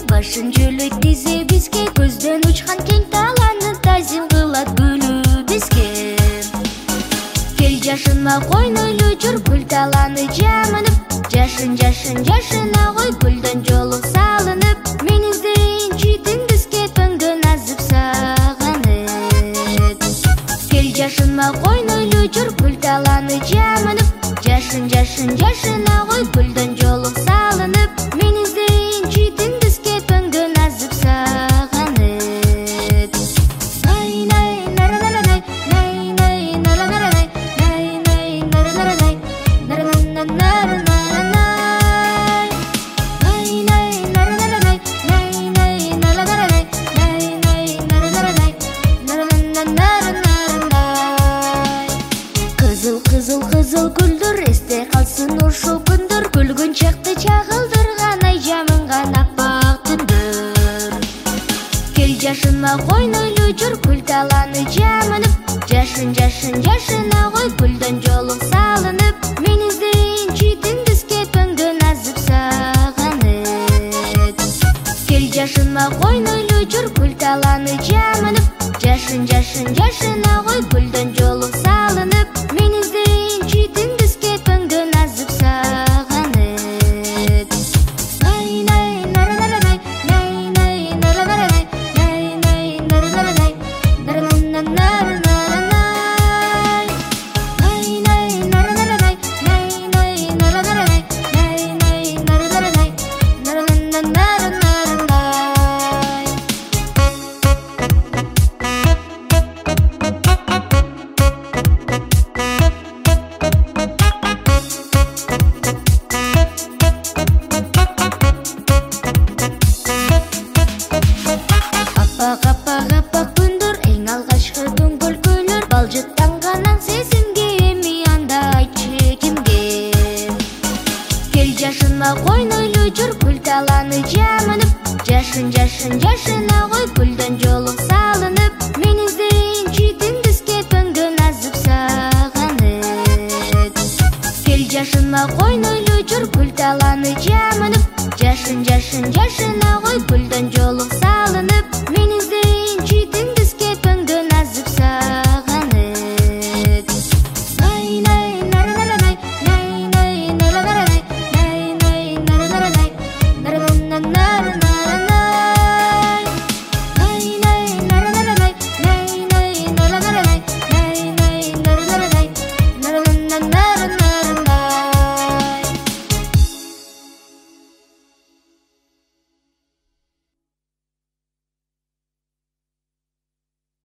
башын жөлөйт тизе бизге, көздөн учкан кең таланы тазим кылат гүлү бизге. Кел жашынма койнойлу жүр, гүл таланы жамынып, жашын жашын жашына кой, гүлдөн жолук салынып, мен издейин читин бизге пөңдөн азып сагынып. Кел жашынма койнойлу жүр, гүл таланы жамынып, жашын жашын жашына кой, гүлдөн жолук салынып, мен издейин читин бизге пөңдөн азып сагынып. Най най наранай, най най наранай, най най наранай, наранай наранай, най най наранай, най най наранай, най най наранай, наранай наранай. Кызыл кызыл кызыл гүлдөр эсте калсын ошо күндөр, күлгүн чакты чагылдырган ай жамынган аппак түндөр. Кел жашынма койнойлу жүр, гүл таланы жамынып, жашын жашын жашына кой, гүлдөн жолук салынып, мен издейин читин бизге пөңдөн азып сагынып. Кел жашынма койнойлу жүр, гүл таланы жамынып, жашын жашын жашына кой, гүлдөн жолук салынып, мен издейин читин бизге пөңдөн азып сагынып. Най най наранай, най най наранай, най най наранай, наранай наранай, най най наранай, най най наранай, най най наранай, наранай наранай. Аппак аппак аппак күндөр, эң алгачкы дөңгөл көйлөр, балжыттанганан сезимге, эми анда айтчы кимге. Кел жашынма койнойлу жүр, гүл таланы жамынып, жашын жашын жашына кой, гүлдөн жолук салынып, мен издейин читин бизге пөңдөн азып сагынып. Кел жашынма койнойлу жүр, гүл таланы жамынып, жашын жашын жашына кой, гүлдөн